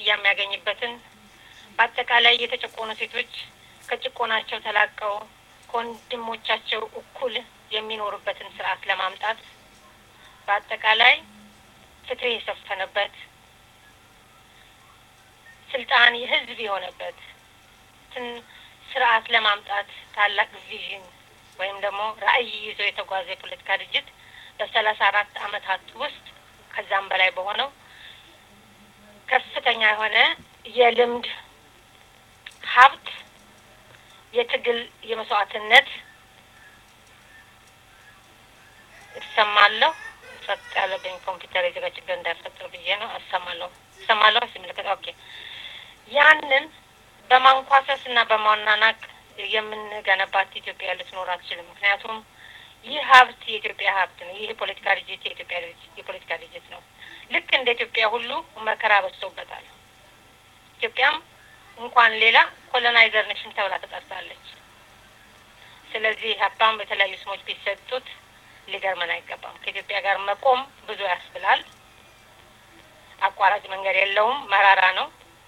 የሚያገኝበትን በአጠቃላይ የተጨቆኑ ሴቶች ከጭቆናቸው ተላቀው ከወንድሞቻቸው እኩል የሚኖሩበትን ስርዓት ለማምጣት በአጠቃላይ ፍትህ የሰፈነበት ስልጣን የህዝብ የሆነበት ስርዓት ለማምጣት ታላቅ ቪዥን ወይም ደግሞ ራዕይ ይዞ የተጓዘ የፖለቲካ ድርጅት በ34 አመታት ውስጥ ከዛም በላይ በሆነው ከፍተኛ የሆነ የልምድ ሀብት የትግል የመስዋዕትነት እሰማለሁ ጸጥ ያለብኝ ኮምፒውተር የዘጋ ችግር እንዳይፈጠር ብዬ ነው እሰማለሁ ሲምልከት ኦኬ ያንን በማንኳሰስና በማናናቅ የምንገነባት ኢትዮጵያ ልትኖር አትችልም። ምክንያቱም ይህ ሀብት የኢትዮጵያ ሀብት ነው። ይህ የፖለቲካ ድርጅት የፖለቲካ ድርጅት ነው። ልክ እንደ ኢትዮጵያ ሁሉ መከራ በዝቶበታል። ኢትዮጵያም እንኳን ሌላ ኮሎናይዘር ነሽን ተብላ ተጠርታለች። ስለዚህ ሀብታም በተለያዩ ስሞች ቢሰጡት ሊገርመን አይገባም። ከኢትዮጵያ ጋር መቆም ብዙ ያስብላል። አቋራጭ መንገድ የለውም፣ መራራ ነው።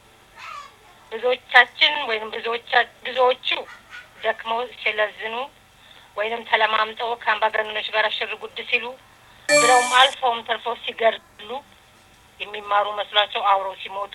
ብዙዎቻችን ወይም ብዙዎቹ ደክመው ሲለዝኑ ወይም ተለማምጠው ከአምባገነኖች ጋር ሽር ጉድ ሲሉ ብለውም አልፈውም ተርፈው ሲገድሉ የሚማሩ መስሏቸው አብረው ሲሞቱ፣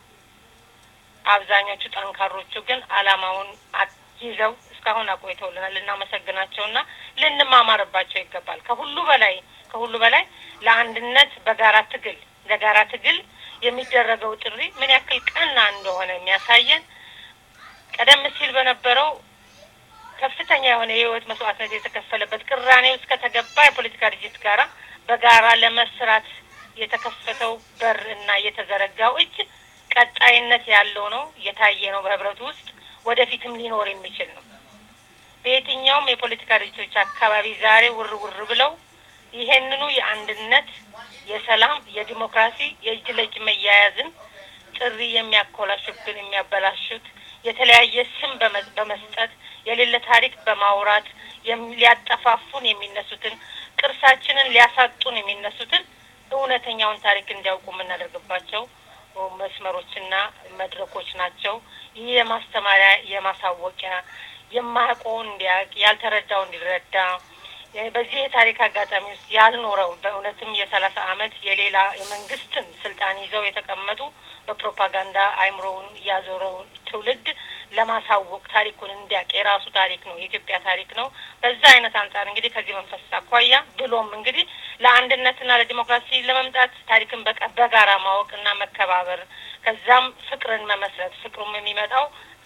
አብዛኞቹ ጠንካሮቹ ግን አላማውን ይዘው እስካሁን አቆይተውልናል። ልናመሰግናቸውና ልንማማርባቸው ይገባል። ከሁሉ በላይ ለአንድነት ለጋራ ትግል የሚደረገው ጥሪ ምን ያክል ቀና እንደሆነ የሚያሳየን ቀደም ሲል በነበረው ከፍተኛ የሆነ የህይወት መስዋዕትነት የተከፈለበት ቅራኔ ውስጥ ከተገባ የፖለቲካ ድርጅት ጋራ በጋራ ለመስራት የተከፈተው በር እና የተዘረጋው እጅ ቀጣይነት ያለው ነው፣ የታየ ነው። በህብረቱ ውስጥ ወደፊትም ሊኖር የሚችል ነው። በየትኛውም የፖለቲካ ድርጅቶች አካባቢ ዛሬ ውር ብለው ይሄንኑ የአንድነት፣ የሰላም፣ የዲሞክራሲ የእጅ ለእጅ መያያዝን ጥሪ የሚያኮላሹብን የሚያበላሹት የተለያየ ስም በመስጠት የሌለ ታሪክ በማውራት ሊያጠፋፉን የሚነሱትን ቅርሳችንን ሊያሳጡን የሚነሱትን እውነተኛውን ታሪክ እንዲያውቁ የምናደርግባቸው መስመሮችና መድረኮች ናቸው። ይህ የማስተማሪያ የማሳወቂያ የማያውቀውን እንዲያውቅ ያልተረዳው እንዲረዳ በዚህ የታሪክ አጋጣሚ ውስጥ ያልኖረው በእውነትም የ30 አመት የሌላ የመንግስትን ስልጣን ይዘው የተቀመጡ በፕሮፓጋንዳ አይምሮውን ያዞረው ትውልድ ለማሳወቅ ታሪኩን እንዲያውቅ የራሱ ታሪክ ነው፣ የኢትዮጵያ ታሪክ ነው። በዛ አይነት አንጻር እንግዲህ ከዚህ መንፈስ አኳያ ብሎም እንግዲህ ለአንድነትና ለዲሞክራሲ ለመምጣት ታሪክን በጋራ ማወቅና መከባበር ከዛም ፍቅርን መመስረት ፍቅሩም የሚመጣው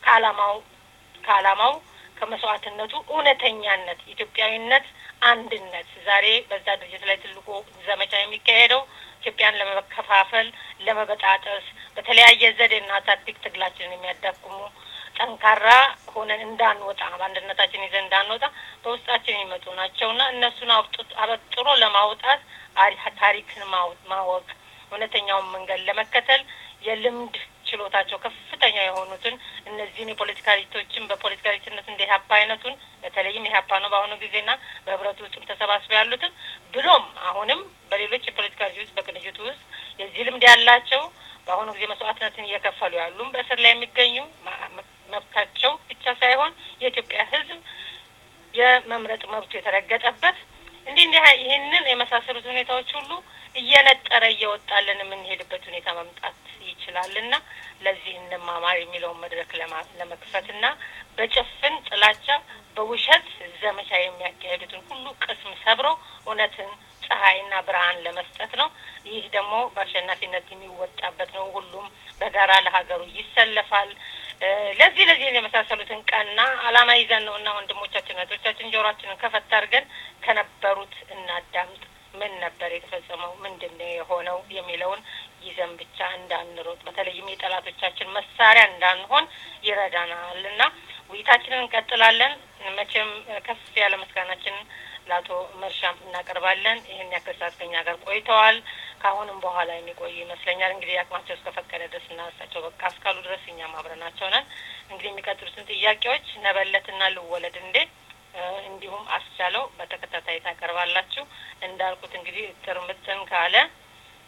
ከዓላማው ከመስዋዕትነቱ እውነተኛነት ኢትዮጵያዊነት አንድነት ዛሬ በዛ ድርጅት ላይ ትልቁ ዘመቻ የሚካሄደው ኢትዮጵያን ለመከፋፈል ለመበጣጠስ በተለያየ ዘዴና ታክቲክ ትግላችንን የሚያዳክሙ ጠንካራ ሆነን እንዳንወጣ በአንድነታችን ይዘን እንዳንወጣ በውስጣችን የሚመጡ ናቸውና እነሱን አበጥሮ ለማውጣት ታሪክን ማወቅ እውነተኛውን መንገድ ለመከተል የልምድ ችሎታቸው ከፍተኛ የሆኑትን እነዚህን የፖለቲካ ድርጅቶችን በፖለቲካ ድርጅትነት እንደ ኢህአፓ አይነቱን በተለይም ኢህአፓ ነው በአሁኑ ጊዜና በህብረቱ ውስጥ ተሰባስበው ያሉትን ብሎም አሁንም በሌሎች የፖለቲካ ድርጅቶች በቅንጅቱ ውስጥ የዚህ ልምድ ያላቸው በአሁኑ ጊዜ መስዋዕትነትን እየከፈሉ ያሉም በእስር ላይ የሚገኙ መብታቸው ብቻ ሳይሆን የኢትዮጵያ ሕዝብ የመምረጥ መብቱ የተረገጠበት ይህንን የመሳሰሉት ሁኔታዎች ሁሉ እየነጠረ እየወጣልን የምንሄድበት ሁኔታ መምጣት ይችላልና ለዚህ እንማማር የሚለውን መድረክ ለመክፈትና በጭፍን ጥላቻ በውሸት ዘመቻ የሚያካሄዱትን ሁሉ ቅስም ሰብሮ እውነትን ፀሐይና ብርሃን ለመስጠት ነው። ይህ ደግሞ በአሸናፊነት የሚወጣበት ነው። ሁሉም በጋራ ለሀገሩ ይሰለፋል። ለዚህ የመሳሰሉትን ቀና አላማ ይዘን ነውና ወንድሞቻችን እህቶቻችን ጆሮአችንን ከፈት አድርገን ከነበሩት እናዳምጥ። ምን ነበር የተፈጸመው፣ ምንድነው የሆነው የሚለውን ይዘን ብቻ እንዳንሮጥ በተለይም የጠላቶቻችን መሳሪያ እንዳንሆን ይረዳናልና ውይይታችንን እንቀጥላለን። መቼም ከፍ ያለ ምስጋናችንን ለአቶ መርሻም እናቀርባለን። ይሄን ያክል ሰዓት ከኛ ጋር ቆይተዋል። ከአሁንም በኋላ የሚቆይ ይመስለኛል። እንግዲህ አቅማቸው እስከፈቀደ ድረስ እና እሳቸው በቃ እስካሉ ድረስ እኛም አብረናቸው ነን። እንግዲህ የሚቀጥሉትን ጥያቄዎች ነበለትና ልወለድ እንዴ እንዲሁም አስቻለው በተከታታይ ታቀርባላችሁ። እንዳልኩት እንግዲህ ትርምጥን ካለ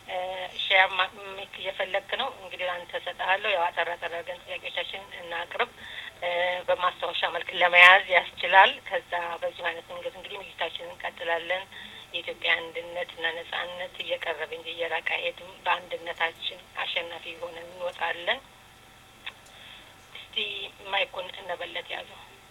ሼር ማድረግ እየፈለክ ነው እንግዲህ አንተ ሰጣለሁ። ያው አጠራጠረገን ጥያቄዎቻችን እናቅርብ በማስታወሻ መልክ ለመያዝ ያስችላል። ከዛ በዚህ አይነት እንግዲህ ውይይታችንን እንቀጥላለን። የኢትዮጵያ አንድነትና ነጻነት እየቀረበ እንጂ እየራቀ አይሄድም። በአንድነታችን አሸናፊ ሆነን እንወጣለን። እስቲ ማይኩን እነበለት ያዙ።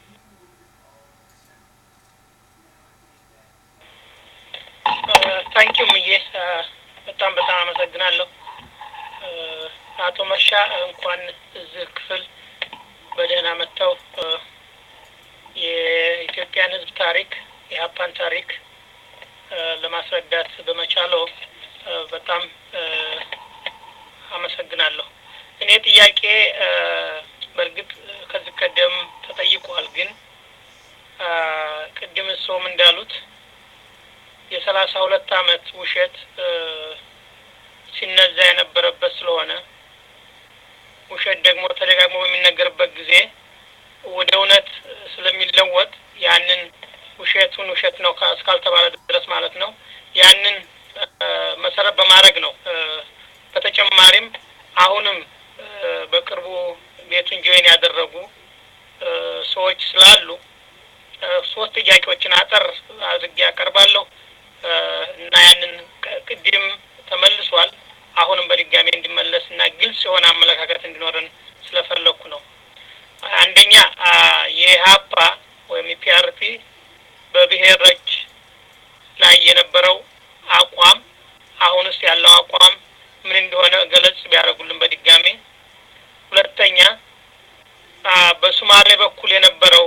ታንኪዩ ምዬ በጣም አመሰግናለሁ። አቶ መርሻ እንኳን እዚህ ክፍል በደህና መጥተው የኢትዮጵያን ሕዝብ ታሪክ የኢህአፓን ታሪክ ለማስረዳት በመቻለው በጣም አመሰግናለሁ። እኔ ጥያቄ በእርግጥ ከዚህ ቀደም ተጠይቋል፣ ግን ቅድም እሱም እንዳሉት የ32 አመት ውሸት ሲነዛ የነበረበት ስለሆነ ውሸት ደግሞ ተደጋግሞ በሚነገርበት ጊዜ ወደ እውነት ስለሚለወጥ ያንን ውሸቱን ውሸት ነው እስካልተባለ ድረስ ማለት ነው ያንን መሰረት በማድረግ ነው። በተጨማሪም አሁንም በቅርቡ ቤቱን ጆይን ያደረጉ ሰዎች ስላሉ ሶስት ጥያቄዎችን አጠር አድርጌ ያቀርባለሁ እና ያንን ቅድም ተመልሷል አሁንም በድጋሚ እንዲመለስ እና ግልጽ የሆነ አመለካከት እንዲኖረን ስለፈለኩ ነው። አንደኛ የኢህአፓ ወይም የፒአርፒ በብሔሮች ላይ የነበረው አቋም አሁንስ ያለው አቋም ምን እንደሆነ ገለጽ ቢያደርጉልን በድጋሚ። ሁለተኛ በሶማሌ በኩል የነበረው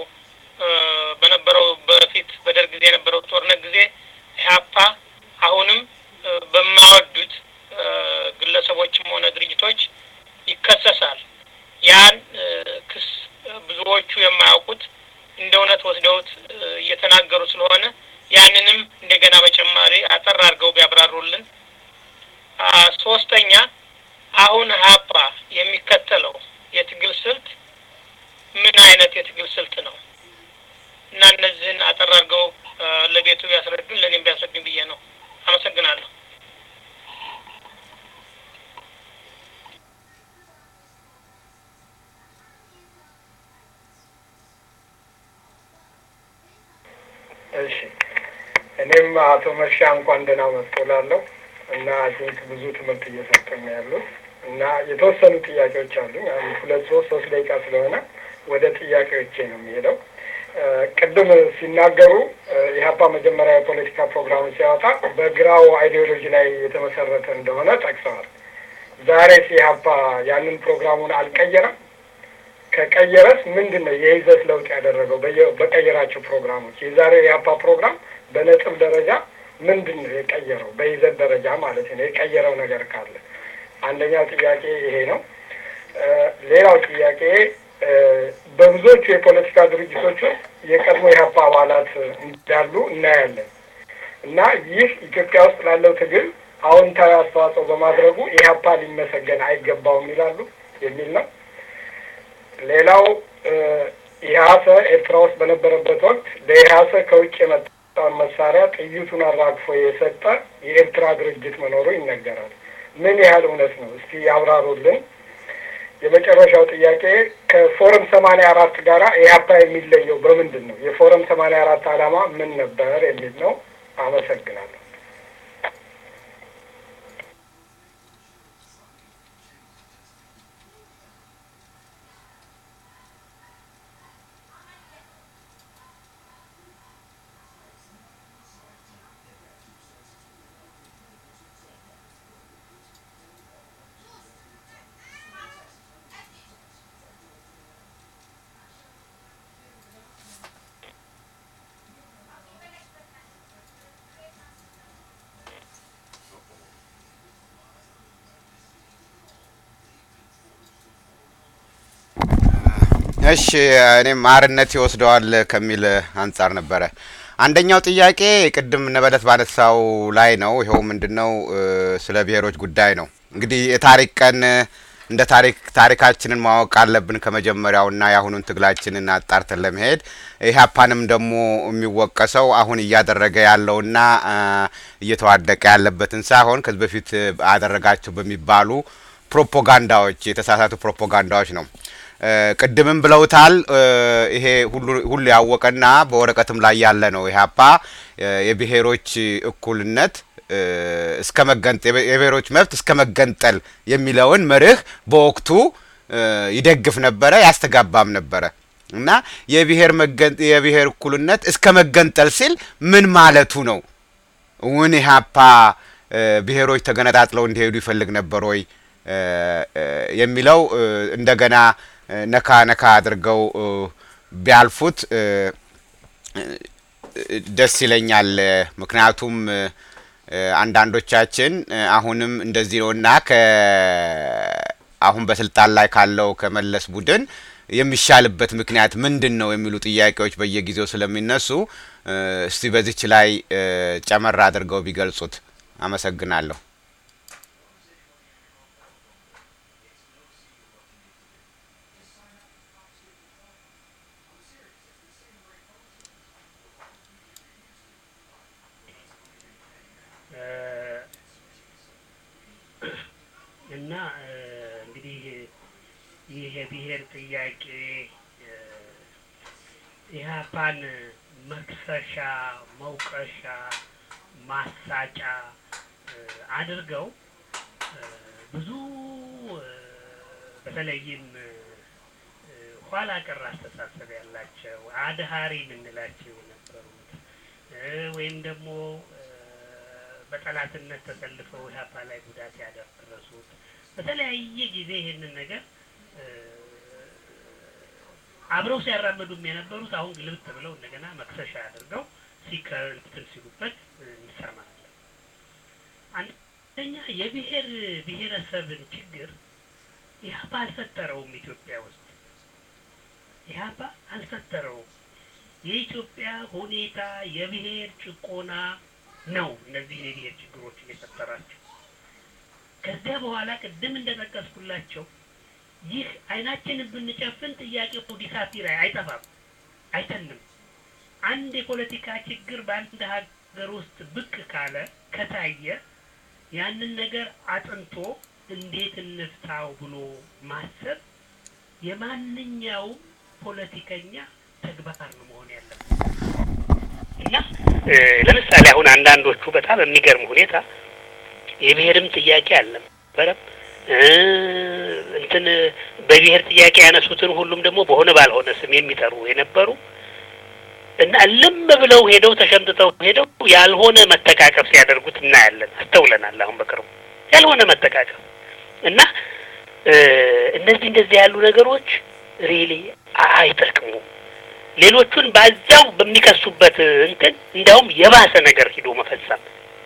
በፊት በደርግ ጊዜ የነበረው ጦርነት ጊዜ ኢህአፓ አሁንም በማወዱት ግለሰቦችም ሆነ ድርጅቶች ይከሰሳል። ያን ክስ ብዙዎቹ የማያውቁት እንደ እውነት ወስደውት እየተናገሩ ስለሆነ ያንንም እንደገና በጨማሪ አጠር አድርገው ቢያብራሩልን። ሶስተኛ አሁን ኢህአፓ የሚከተለው የትግል ስልት ምን አይነት የትግል ስልት ነው እና እነዚህን አጠር አድርገው ለቤቱ ቢያስረዱን ለኔም ቢያስረዱን ብዬ ነው። አመሰግናለሁ። እሺ እኔም አቶ መርሻ እንኳን ደህና መጡ እላለሁ እና ቲንክ ብዙ ትምህርት እየሰጠን ያሉት እና የተወሰኑ ጥያቄዎች አሉኝ። አንድ 2-3 ደቂቃ ስለሆነ ወደ ጥያቄዎቼ ነው የሚሄደው። ቅድም ሲናገሩ ኢህአፓ መጀመሪያ የፖለቲካ ፕሮግራም ሲያወጣ በግራው አይዲዮሎጂ ላይ የተመሰረተ እንደሆነ ጠቅሰዋል። ዛሬ ኢህአፓ ያንን ፕሮግራሙን አልቀየረም? ከቀየረስ ምንድነው የይዘት ለውጥ ያደረገው በቀየራቸው ፕሮግራሞች? የዛሬው የኢህአፓ ፕሮግራም በነጥብ ደረጃ ምንድነው የቀየረው? በይዘት ደረጃ ማለት ነው የቀየረው ነገር ካለ አንደኛው ጥያቄ ይሄ ነው። ሌላው ጥያቄ በብዙዎቹ የፖለቲካ ድርጅቶች የቀድሞ ኢህአፓ አባላት እንዳሉ እናያለን እና ይህ ኢትዮጵያ ውስጥ ላለው ትግል አዎንታዊ አስተዋጽኦ በማድረጉ ኢህአፓ ሊመሰገን አይገባውም ይላሉ የሚል ነው። ሌላው ኢህአሰ ኤርትራ ውስጥ በነበረበት ወቅት ለኢህአሰ ከውጭ የመጣውን መሳሪያ ጥይቱን አራግፎ የሰጠ የኤርትራ ድርጅት መኖሩ ይነገራል። ምን ያህል እውነት ነው? እስቲ ያብራሩልን። የመጨረሻው ጥያቄ ከፎረም 84 ጋራ ኢህአፓ የሚለየው በምንድን ነው? የፎረም 84 ዓላማ ምን ነበር የሚል ነው። አመሰግናለሁ። እሺ እኔም ማርነት ይወስደዋል ከሚል አንጻር ነበረ። አንደኛው ጥያቄ ቅድም ነበለት ባነሳው ላይ ነው። ይሄው ምንድነው ስለ ብሔሮች ጉዳይ ነው። እንግዲህ የታሪክ ቀን እንደ ታሪካችንን ማወቅ አለብን ከመጀመሪያውና ያሁኑን ትግላችንን አጣርተን ለመሄድ ኢህአፓንም ደግሞ የሚወቀሰው አሁን እያደረገ ያለውና እየተዋደቀ ያለበትን ሳይሆን ከዚህ በፊት አደረጋቸው በሚባሉ ፕሮፓጋንዳዎች የተሳሳቱ ፕሮፓጋንዳዎች ነው። ቅድምም ብለውታል። ይሄ ሁሉ ያወቀና በወረቀትም ላይ ያለ ነው። ኢህአፓ የብሔሮች እኩልነት እስከ መገንጠል የብሔሮች መብት እስከ መገንጠል የሚለውን መርህ በወቅቱ ይደግፍ ነበረ፣ ያስተጋባም ነበረ እና የብሔር እኩልነት እስከ መገንጠል ሲል ምን ማለቱ ነው? እውን ኢህአፓ ብሔሮች ተገነጣጥለው እንዲሄዱ ይፈልግ ነበር ወይ የሚለው እንደገና ነካ አድርገው ቢያልፉት ደስ ይለኛል። ምክንያቱም አንዳንዶቻችን አሁንም እንደዚህ ነውና አሁን በስልጣን ላይ ካለው ከመለስ ቡድን የሚሻልበት ምክንያት ምንድነው የሚሉ ጥያቄዎች በየጊዜው ስለሚነሱ እስቲ በዚች ላይ ጨመር አድርገው ቢገልጹት አመሰግናለሁ። እና እንግዲህ ይህ የብሔር ጥያቄ ኢህአፓን መክሰሻ፣ መውቀሻ፣ ማሳጫ አድርገው ብዙ በተለይም ኋላ ቀር አስተሳሰብ ያላቸው አድሃሪ የምንላቸው የነበሩት ወይም ደግሞ በጠላትነት ተሰልፈው ኢህአፓ ላይ ጉዳት ያደረሱት በተለያየ ጊዜ ይሄንን ነገር አብረው ሲያራምዱም የነበሩት አሁን ግልብጥ ብለው እንደገና መክሰሻ አድርገው ሲከንትን ሲሉበት እንሰማለን። አንደኛ ብሔረሰብን ችግር ኢህአፓ አልፈጠረውም። ኢትዮጵያ ውስጥ ኢህአፓ አልፈጠረውም። የኢትዮጵያ ሁኔታ የብሔር ጭቆና ነው እነዚህ የብሔር ችግሮችን የፈጠራቸው። ከዚያ በኋላ ቅድም እንደጠቀስኩላቸው ይህ አይናችንን ብንጨፍን ጥያቄው ዲሳፒር አይጠፋም፣ አይተንም። አንድ የፖለቲካ ችግር በአንድ ሀገር ውስጥ ብቅ ካለ ከታየ ያንን ነገር አጥንቶ እንዴት እንፍታው ብሎ ማሰብ የማንኛውም ፖለቲከኛ ተግባር ነው መሆን ያለበት። እና ለምሳሌ አሁን አንዳንዶቹ በጣም የሚገርም ሁኔታ የብሔርም ጥያቄ አልነበረም እንትን በብሔር ጥያቄ ያነሱትን ሁሉም ደግሞ በሆነ ባልሆነ ስም የሚጠሩ የነበሩ እና ልም ብለው ሄደው ተሸምጥተው ሄደው ያልሆነ መተቃቀፍ ሲያደርጉት እናያለን፣ አስተውለናል። አሁን በቅርቡ ያልሆነ መተቃቀፍ እና እንደዚህ ያሉ ነገሮች ሪሊ አይጠቅሙም። ሌሎቹን ባዛው በሚከሱበት እንትን እንዲያውም የባሰ ነገር ሂዶ መፈጸም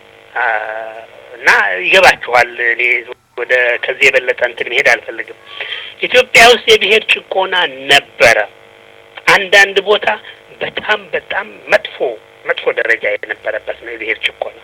እና ይገባችኋል። እኔ ወደ ከዚህ የበለጠ እንትን መሄድ አልፈልግም። ኢትዮጵያ ውስጥ የብሔር ጭቆና ነበረ። አንዳንድ ቦታ በጣም መጥፎ ደረጃ የነበረበት ነው የብሔር ጭቆና።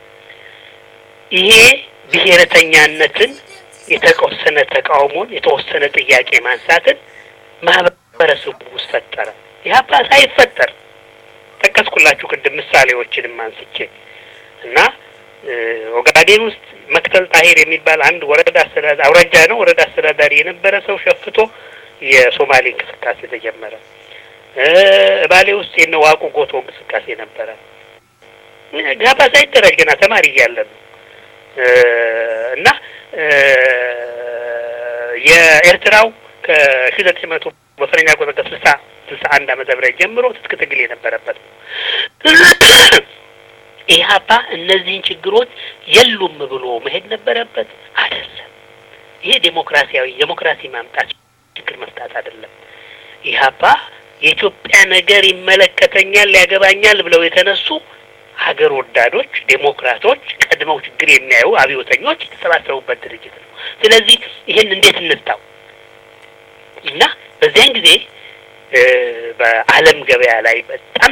ይሄ ብሔረተኛነትን የተወሰነ ተቃውሞን የተወሰነ ጥያቄ ማንሳትን ማህበረሰቡ ውስጥ ፈጠረ። ኢህአፓ ሳይፈጠር ጠቀስኩላችሁ ቅድም ምሳሌዎችንም አንስቼ እና ኦጋዴን ውስጥ መክተል ጣሂር የሚባል አንድ ወረዳ አስተዳዳሪ አውራጃ ነው ወረዳ አስተዳዳሪ የነበረ ሰው ሸፍቶ የሶማሌ እንቅስቃሴ ተጀመረ። ባሌ ውስጥ የነዋቁ ጎቶ እንቅስቃሴ ነበረ። ኢህአፓ ሳይደራጅ ገና ተማሪ እያለ ነው እና የኤርትራው ከ1900 በፈረንጅ አቆጣጠር 61 ዓመተ ምህረት ጀምሮ ትጥቅ ትግል የነበረበት ነው። ኢህአፓ እነዚህን ችግሮች የሉም ብሎ መሄድ ነበረበት አይደለም። ይሄ ዴሞክራሲ ማምጣት ችግር መፍታት አይደለም። ኢህአፓ የኢትዮጵያ ነገር ይመለከተኛል ያገባኛል ብለው የተነሱ ሀገር ወዳዶች ዴሞክራቶች ቀድመው ችግር የሚያዩ አብዮተኞች የተሰባሰቡበት ድርጅት ነው። ስለዚህ ይሄን እንዴት እንፍታው እና በዚያን ጊዜ በዓለም ገበያ ላይ በጣም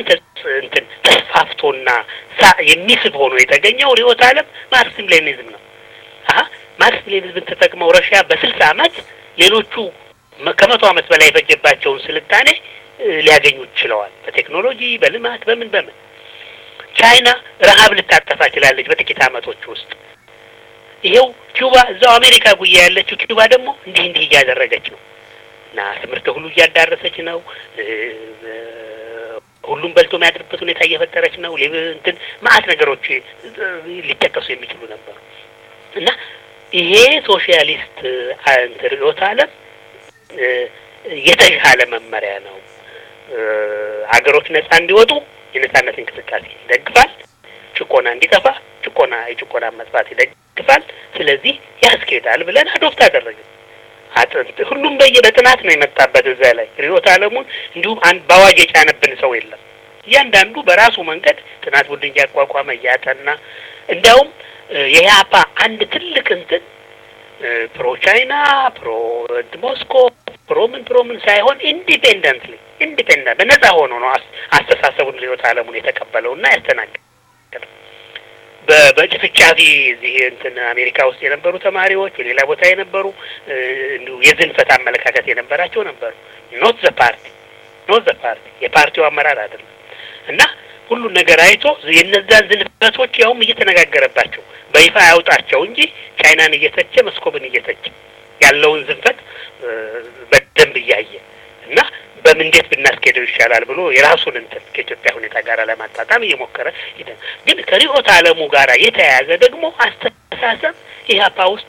ተስፋፍቶና የሚስብ ሆኖ የተገኘው ርዕዮተ ዓለም ማርክሲዝም ሌኒኒዝም ነው። ማርክስ ሌኒንን ተጠቅመው ረሽያ በ60 ዓመት ሌሎቹ ከመቶ ዓመት በላይ የፈጀባቸውን ስልጣኔ ሊያገኙ ችለዋል። በቴክኖሎጂ፣ በልማት፣ በምን ቻይና ረሃብ ልታጠፋ ችላለች በጥቂት ዓመቶች ውስጥ። ይሄው ኪዩባ እዛው አሜሪካ ጉያ ያለችው ኪዩባ ደግሞ እንዲህ እያደረገች ነው እና ትምህርት ሁሉ እያዳረሰች ነው። ሁሉም በልቶ የሚያድርበት ሁኔታ እየፈጠረች ነው። እንትን ማአት ነገሮች ሊጠቀሱ የሚችሉ ነበሩ እና ይሄ ሶሻሊስት ርዕዮተ ዓለም የተሻለ መመሪያ ነው። ሀገሮች ነጻ እንዲወጡ የነጻነት እንቅስቃሴ ይደግፋል። ጭቆና እንዲጠፋ የጭቆና መጥፋት ይደግፋል። ስለዚህ ያስኬዳል ብለን አዶፕት አደረግን። ሁሉም በጥናት ነው የመጣበት እዛ ላይ ርዕዮተ ዓለሙን እንዲሁም በአዋጅ የጫነብን ሰው የለም። እያንዳንዱ በራሱ መንገድ ጥናት ቡድን እያቋቋመ እያጠና እንዲያውም የኢህአፓ አንድ ትልቅ እንትን ፕሮ ቻይና ፕሮ ሞስኮ ፕሮምን ሳይሆን ኢንዲፔንደንት በነጻ ሆኖ ነው አስተሳሰቡን ርዕዮተ ዓለሙን የተቀበለውና ያስተናገደው። በጭፍጫፊ እዚህ እንትን አሜሪካ ውስጥ የነበሩ ተማሪዎች በሌላ ቦታ የነበሩ የዝንፈት አመለካከት የነበራቸው ነበሩ። ኖት ዘ ፓርቲ የፓርቲው አመራር አይደለም እና ሁሉን ነገር አይቶ የነዛን ዝንፈቶች ያውም እየተነጋገረባቸው በይፋ ያውጣቸው እንጂ ቻይናን እየተቸ መስኮብን እየተቸ ያለውን ዝንፈት በደንብ እያየ እና በምንዴት ብናስኬደው ይሻላል ብሎ የራሱን እንትን ከኢትዮጵያ ሁኔታ ጋር ለማጣጣም እየሞከረ ግን ከርዕዮተ ዓለሙ ጋር የተያያዘ ደግሞ አስተሳሰብ ኢህአፓ ውስጥ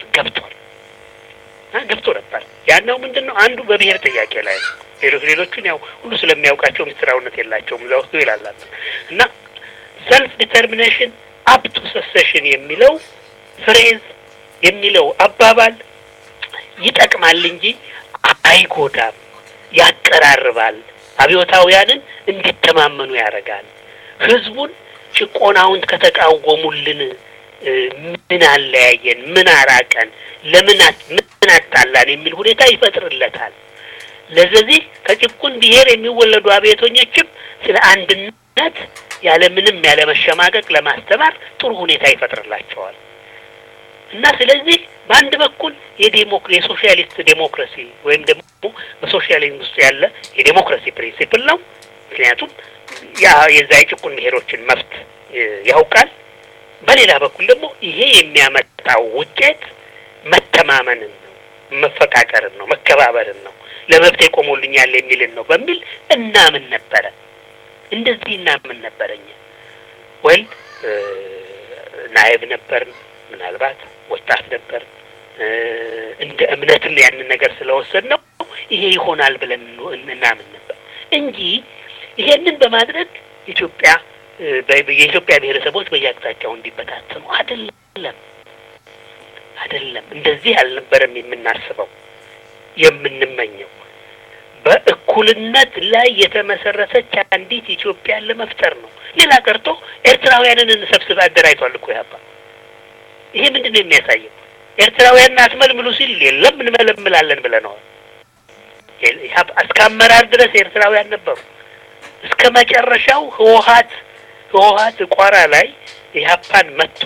ገብቶ ነበር። ያናው ምንድነው? አንዱ በብሔር ጥያቄ ላይ ነው። ሌሎቹን ያው ሁሉ ስለሚያውቃቸው ምስጢራዊነት የላቸውም እዛ ውስጥ ይላል እና ሰልፍ ዲተርሚኔሽን አፕ ቱ ሰሴሽን የሚለው ፍሬዝ የሚለው አባባል ይጠቅማል እንጂ አይጎዳም፣ ያቀራርባል፣ አብዮታውያንን እንዲተማመኑ ያደርጋል። ህዝቡን ጭቆናውን ከተቃወሙልን ምን አለያየን፣ ምን አራቀን፣ ምን አጣላን የሚል ሁኔታ ይፈጥርለታል። ለዚህ ከጭቁን ብሔር የሚወለዱ አብዮተኞችም ስለ አንድነት ያለምንም ያለመሸማቀቅ ለማስተማር ጥሩ ሁኔታ ይፈጥርላቸዋል እና ስለዚህ በአንድ በኩል የሶሻሊስት ዴሞክራሲ ወይም ደግሞ በሶሻሊዝም ውስጥ ያለ የዴሞክራሲ ፕሪንሲፕል ነው። ምክንያቱም የዛ የጭቁን ብሔሮችን መብት ያውቃል። በሌላ በኩል ደግሞ ይሄ የሚያመጣው ውጤት መተማመንን ነው፣ መፈቃቀርን ነው፣ መከባበርን ነው፣ ለመብት የቆሙልኛል የሚልን ነው በሚል እናምን ነበረ። እንደዚህ እናምን ነበረኛ ወል ናይብ ነበር፣ ምናልባት ወጣት ነበር። እንደ እምነትም ያንን ነገር ስለወሰድ ነው ይሄ ይሆናል ብለን እናምን ነበር እንጂ ይሄንን በማድረግ የኢትዮጵያ ብሔረሰቦች በየአቅጣጫው እንዲበታተኑ አይደለም። እንደዚህ አልነበረም የምናስበው የምንመኘው። በእኩልነት ላይ የተመሰረተች አንዲት ኢትዮጵያን ለመፍጠር ነው። ሌላ ቀርቶ ኤርትራውያንን እንሰብስብ አደራጅቷል እኮ ያባ። ይሄ ምንድነው የሚያሳየው? ኤርትራውያንን አትመልምሉ ሲል የለም እንመለምላለን ብለናል። እስከ አመራር ድረስ ኤርትራውያን ነበሩ። እስከ መጨረሻው ህወሓት ቋራ ላይ ኢህአፓን መጥቶ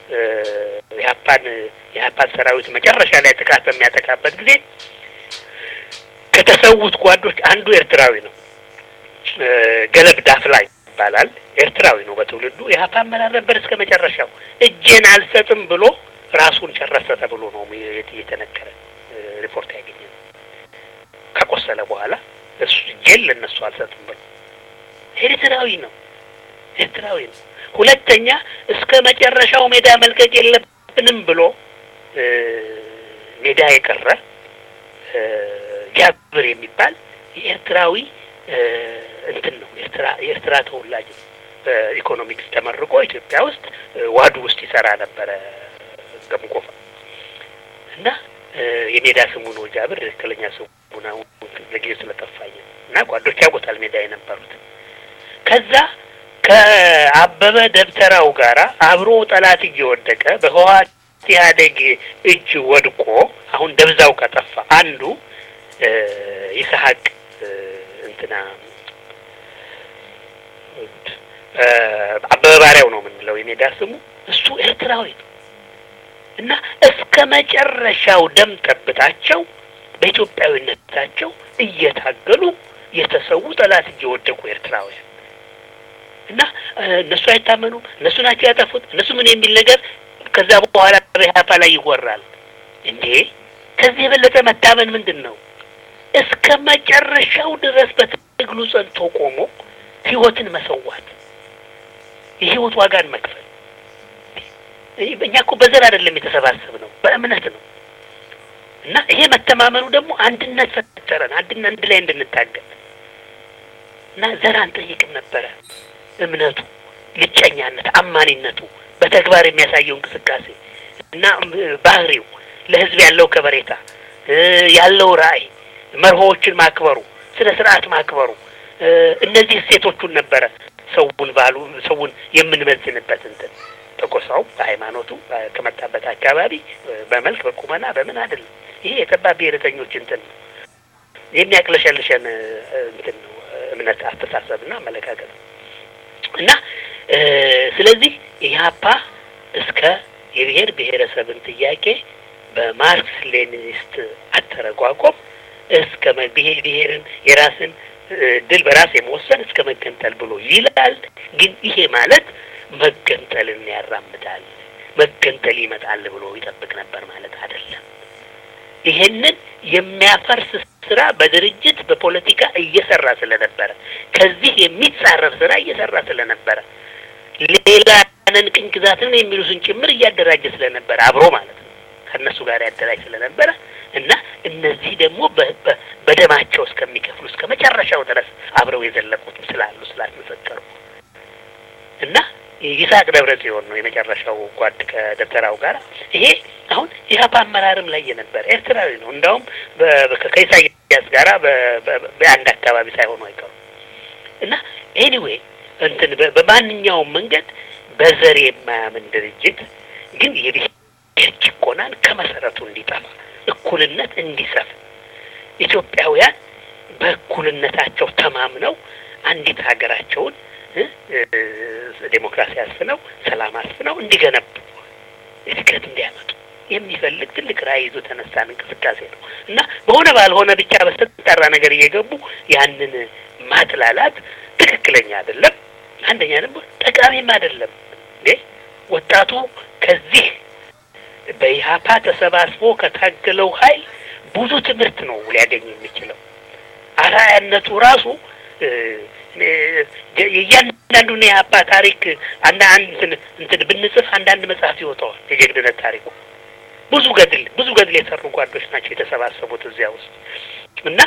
የኢህአፓን ሰራዊት መጨረሻ ላይ ጥቃት በሚያጠቃበት ጊዜ ከተሰዉት ጓዶች አንዱ ኤርትራዊ ነው። ገለብ ዳፍላ ይባላል። ኤርትራዊ ነው በትውልዱ። ኢህአፓ አመራር ነበር እስከ መጨረሻው። እጄን አልሰጥም ብሎ ራሱን ጨረሰ ተብሎ ነው የተነገረ ሪፖርት ያገኘው። ከቆሰለ በኋላ እሱ እጄን ለነሱ አልሰጥም ብሎ ኤርትራዊ ነው። ሁለተኛ እስከ መጨረሻው ሜዳ መልቀቅ የለብንም ብሎ ሜዳ የቀረ ጃብር የሚባል የኤርትራዊ እንትን ነው። የኤርትራ ተወላጅ በኢኮኖሚክስ ተመርቆ ኢትዮጵያ ውስጥ ዋዱ ውስጥ ይሰራ ነበረ ገምቆፋ እና የሜዳ ስሙ ነው ጃብር። ትክክለኛ ስሙ ነው ለጊዜው ስለጠፋኝ እና ጓዶች ያውቁታል ሜዳ የነበሩት። ከዛ ከአበበ ደብተራው ጋራ አብሮ ጠላት እየወደቀ በህወሓት ኢህአዴግ እጅ ወድቆ አሁን ደብዛው ከጠፋ አንዱ ይስሐቅ እንትና አበበ ባሪያው ነው የምንለው የሜዳ ስሙ። እሱ ኤርትራዊ ነው። እና እስከ መጨረሻው ደም ጠብታቸው በኢትዮጵያዊነታቸው እየታገሉ የተሰዉ ጠላት እየወደቁ ኤርትራውያን እና እነሱ አይታመኑም፣ እነሱ ናቸው ያጠፉት፣ እነሱ ምን የሚል ነገር ከዛ በኋላ በኢህአፓ ላይ ይወራል እንዴ? ከዚህ የበለጠ መታመን ምንድነው? እስከ መጨረሻው ድረስ በትግሉ ጸንቶ ቆሞ ህይወትን መሰዋት፣ የህይወት ዋጋን መክፈል። እኛ እኮ በዘር አይደለም የተሰባሰብነው፣ በእምነት ነው። እና ይሄ መተማመኑ ደግሞ አንድነት ፈጠረን፣ አንድ ላይ እንድንታገል እና ዘር አንጠይቅም ነበረ። እምነቱ፣ ልጨኛነት፣ አማኒነቱ፣ በተግባር የሚያሳየው እንቅስቃሴ እና ባህሪው፣ ለህዝብ ያለው ከበሬታ ያለው ራዕይ፣ መርሆዎችን ማክበሩ፣ ስነ ስርዓት ማክበሩ፣ እነዚህ እሴቶቹን ነበረ ሰውን የምንመዝንበት እንትን በቆሳው፣ በሃይማኖቱ፣ ከመጣበት አካባቢ፣ በመልክ፣ በቁመና፣ በምን አይደለም። ይሄ የጠባብ ብሔረተኞች እንትን ነው፣ የሚያቅለሸልሸን እንትን ነው፣ እምነት፣ አስተሳሰብና አመለካከት እና ስለዚህ ኢህአፓ እስከ የብሔር ብሔረሰብን ጥያቄ በማርክስ ሌኒኒስት አተረጓጎም እስከ ብሔርን የራስን ድል በራስ የመወሰን እስከ መገንጠል ብሎ ይላል። ግን ይሄ ማለት መገንጠልን ያራምዳል፣ መገንጠል ይመጣል ብሎ ይጠብቅ ነበር ማለት አይደለም። ይሄንን የሚያፈርስ ስራ በድርጅት በፖለቲካ እየሰራ ስለነበረ፣ ከዚህ የሚጻረር ስራ እየሰራ ስለነበረ፣ ሌላንን ቅኝ ግዛትን የሚሉትን ጭምር እያደራጀ ስለነበረ አብሮ ማለት ነው ከነሱ ጋር ያደራጅ ስለነበረ እና እነዚህ ደግሞ በደማቸው እስከሚከፍሉ እስከ መጨረሻው ድረስ አብረው የዘለቁትም ስላልመሰከሩ እና ይስሐቅ ደብረጽዮን ነው የመጨረሻው ጓድ ከደብተራው ጋር። ይሄ አሁን ኢህአፓ አመራርም ላይ የነበረ ኤርትራዊ ነው። እንዳውም ከኢሳያስ ጋራ በአንድ አካባቢ ሳይሆኑ አይቀሩም እና ኤኒዌይ እንትን በማንኛውም መንገድ በዘር የማያምን ድርጅት ግን የብሔር ጭቆናን ከመሰረቱ እንዲጠፋ፣ እኩልነት እንዲሰፍ፣ ኢትዮጵያውያን በእኩልነታቸው ተማምነው አንዲት ሀገራቸውን ዴሞክራሲ አስፍነው ሰላም አስፍነው እንዲገነቡ እድገት እንዲያመጡ የሚፈልግ ትልቅ ራዕይ ይዞ ተነሳን እንቅስቃሴ ነው እና በሆነ ባልሆነ ብቻ በስተጠራ ነገር እየገቡ ያንን ማጥላላት ትክክለኛ አይደለም። አንደኛ ደግሞ ጠቃሚም አይደለም። ወጣቱ ከዚህ በኢህአፓ ተሰባስቦ ከታገለው ኃይል ብዙ ትምህርት ነው ሊያገኝ የሚችለው። አርአያነቱ ራሱ የእያንዳንዱን የኢህአፓ ታሪክ እንትን ብንጽፍ አንዳንድ መጽሐፍ ይወጣዋል። የጀግንነት ታሪኩ ብዙ ገድል የሰሩ ጓዶች ናቸው የተሰባሰቡት እዚያ ውስጥ እና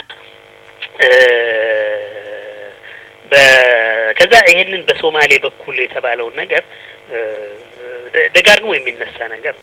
ከዛ ይሄንን በሶማሌ በኩል የተባለውን ነገር ደጋግሞ የሚነሳ ነገር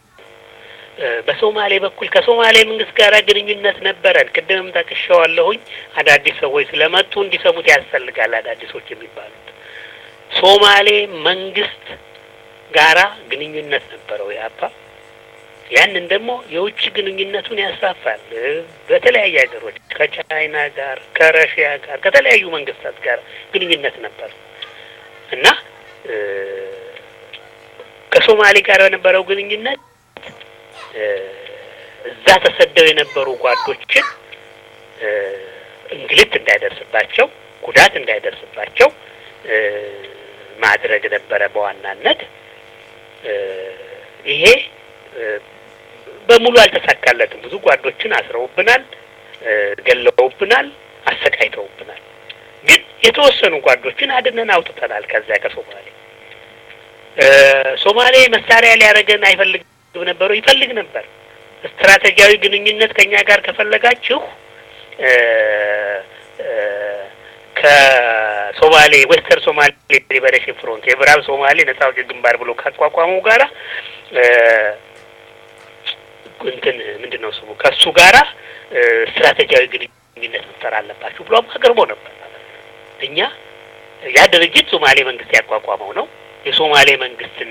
በሶማሌ በኩል ከሶማሌ መንግስት ጋር ግንኙነት ነበረን። ቅድምም ጠቅሼዋለሁኝ። አዳዲስ ሰዎች ስለመጡ እንዲሰሙት ያስፈልጋል። አዳዲሶች የሚባሉት ሶማሌ መንግስት ጋራ ግንኙነት ነበረው ኢህአፓ። ያንን ደግሞ የውጭ ግንኙነቱን ያስፋፋል። በተለያየ ሀገሮች ከቻይና ጋር፣ ከረሽያ ጋር፣ ከተለያዩ መንግስታት ጋር ግንኙነት ነበር እና ከሶማሌ ጋር የነበረው ግንኙነት እዛ ተሰደው የነበሩ ጓዶችን እንግልት እንዳይደርስባቸው፣ ጉዳት እንዳይደርስባቸው ማድረግ ነበረ በዋናነት። ይሄ በሙሉ አልተሳካለትም። ብዙ ጓዶችን አስረውብናል፣ ገለውብናል፣ አሰቃይተውብናል። ግን የተወሰኑ ጓዶችን አድነን አውጥተናል ከዚያ ከሶማሌ። ሶማሌ መሳሪያ ሊያደርገን አይፈልግም ነበሩ፣ ይፈልግ ነበር። ስትራቴጂያዊ ግንኙነት ከኛ ጋር ከፈለጋችሁ ከሶማሌ ዌስተር ሶማሌ ሊበሬሽን ፍሮንት የምዕራብ ሶማሌ ነጻ አውጪ ግንባር ብሎ ካቋቋመው ጋራ እንትን ምንድነው ስሙ ከሱ ጋራ ስትራቴጂያዊ ግንኙነት መፍጠር አለባችሁ ብሎ አቅርቦ ነበር። እኛ ያ ድርጅት ሶማሌ መንግስት ያቋቋመው ነው። የሶማሌ መንግስትን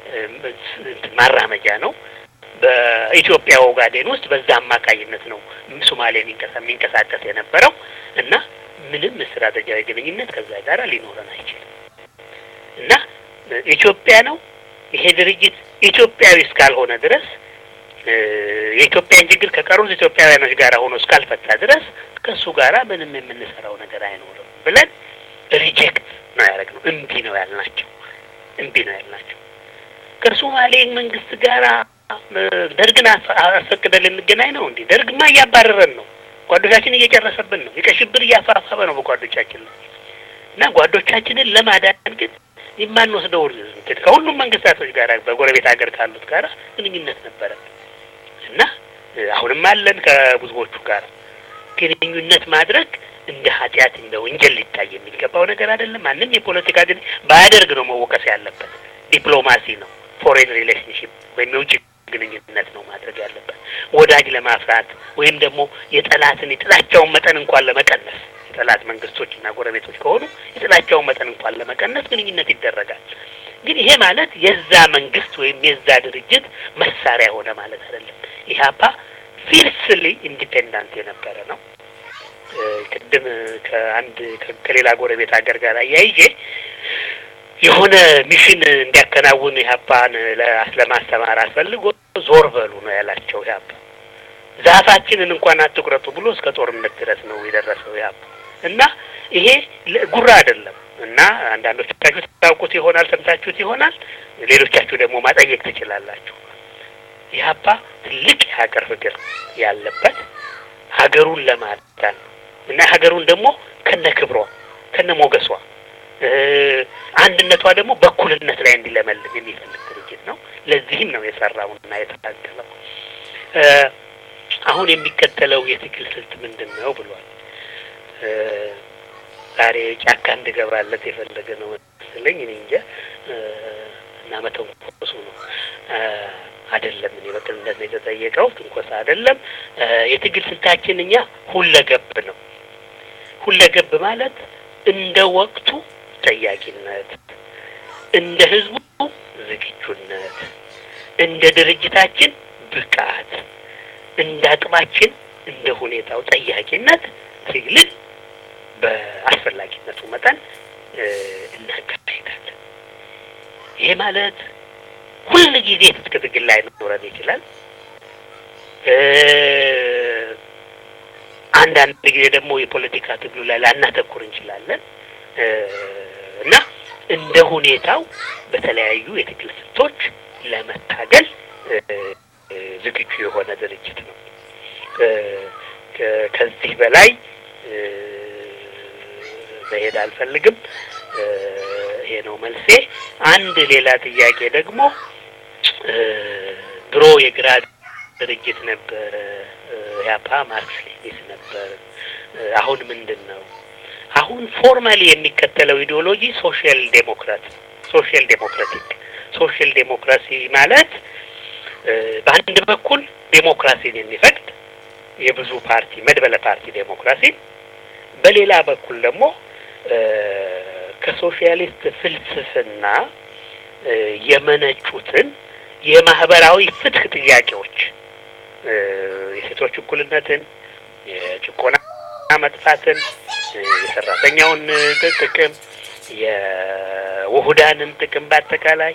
ማራመጃ ነው። በኢትዮጵያ ኦጋዴን ውስጥ በዛ አማካይነት ነው ሶማሌ የሚንቀሳቀስ የነበረው እና ምንም ስትራቴጂያዊ ግንኙነት ከዛ ጋር ሊኖረን አይችልም እና ኢትዮጵያ ነው ይሄ ድርጅት ኢትዮጵያዊ እስካልሆነ ድረስ የኢትዮጵያን ችግር ከቀሩት ኢትዮጵያውያኖች ጋር ሆኖ እስካልፈታ ድረስ ከሱ ጋራ ምንም የምንሰራው ነገር አይኖርም ብለን ሪጀክት ነው ያደረግነው። እምቢ ነው ያልናቸው። ከሶማሌ መንግስት ጋራ ደርግን አስፈቅደን ልንገናኝ ነው እንዴ? ደርግማ እያባረረን ነው። ጓዶቻችን እየጨረሰብን ነው። የቀሽብር እያፋፋበ ነው በጓዶቻችን ላይ እና ጓዶቻችንን ለማዳን ግን የማንወስደው ከሁሉም መንግስታቶች ጋር በጎረቤት ሀገር ካሉት ጋር ግንኙነት ነበረ እና አሁንም አለን ከብዙዎቹ ጋር ግንኙነት ማድረግ እንደ ኃጢአት እንደ ወንጀል ሊታይ የሚገባው ነገር አይደለም። ማንም የፖለቲካ ግን ባያደርግ ነው መወቀስ ያለበት። ዲፕሎማሲ ነው፣ ፎሬን ሪሌሽንሺፕ ወይም የውጭ ግንኙነት ነው ማድረግ ያለበት። ወዳጅ ለማፍራት ወይም ደግሞ የጥላቻውን መጠን እንኳን ለመቀነስ የጠላት መንግስቶችና ጎረቤቶች ከሆኑ የጥላቻውን መጠን እንኳን ለመቀነስ ግንኙነት ይደረጋል። ግን ይሄ ማለት የዛ መንግስት ወይም የዛ ድርጅት መሳሪያ ሆነ ማለት አይደለም። ኢህአፓ ፊርስሊ ኢንዲፔንዳንት የነበረ ነው። ቅድም ከሌላ ጎረቤት ሀገር ጋር አያይዤ የሆነ ሚሽን እንዲያከናውን ኢህአፓን ለማስተማር አስፈልጎ ዞር በሉ ነው ያላቸው። ኢህአፓ ዛፋችንን እንኳን አትቁረጡ ብሎ እስከ ጦርነት ድረስ ነው የደረሰው ኢህአፓ እና ይሄ ጉራ አይደለም። እና አንዳንዶቻችሁ ታውቁት ይሆናል፣ ሰምታችሁት ይሆናል። ሌሎቻችሁ ደግሞ ማጠየቅ ትችላላችሁ። ኢህአፓ ትልቅ የሀገር ፍቅር ያለበት ሀገሩን ለማዳን እና ሀገሩን ደግሞ ከነክብሯ ከነሞገሷ አንድነቷ ደግሞ በኩልነት ላይ እንዲለመልም የሚፈልግ ድርጅት ነው። ለዚህም ነው የሰራውና የታገለው። አሁን የሚከተለው የትግል ስልት ምንድን ነው ብሏል። ዛሬ ጫካ እንድገባለት የፈለገ ነው መሰለኝ። እኔ እንጃ እና መተንኮሱ ነው አይደለም። እኔ በጣም እንደዚህ የተጠየቀው ትንኮሳ አይደለም። የትግል ስልታችን እኛ ሁለገብ ነው። ሁለገብ ማለት እንደ ወቅቱ ጠያቂነት፣ እንደ ህዝቡ ዝግጁነት፣ እንደ ድርጅታችን ብቃት፣ እንደ አቅማችን እንደ ሁኔታው ጠያቂነት ትግልን በአስፈላጊነቱ መጠን እናካሂዳለን። ይሄ ማለት ሁሉ ጊዜ ትግል ላይ ኖረን ይችላል። አንዳንድ ጊዜ ደግሞ የፖለቲካ ትግሉ ላይ ላናተኩር እንችላለን እና እንደ ሁኔታው በተለያዩ የትግል ስልቶች ለመታገል ዝግጁ የሆነ ድርጅት ነው። ከዚህ በላይ መሄድ አልፈልግም። ይሄ ነው መልሴ። አንድ ሌላ ጥያቄ ደግሞ ድሮ የግራ ድርጅት ነበር ኢህአፓ፣ ማርክስ ሌኒን ነበር። አሁን ምንድን ነው? አሁን ፎርማሊ የሚከተለው ኢዲዮሎጂ ሶሻል ዴሞክራሲ ማለት በአንድ በኩል ዴሞክራሲን የሚፈቅድ የብዙ ፓርቲ መድበለ ፓርቲ ዴሞክራሲ፣ በሌላ በኩል ደግሞ ከሶሻሊስት ፍልስፍና የመነጩትን የማህበራዊ ፍትህ ጥያቄዎች የሴቶች እኩልነትን፣ የጭቆና መጥፋትን፣ የሰራተኛውን ጥቅም፣ የውሁዳንን ጥቅም በአጠቃላይ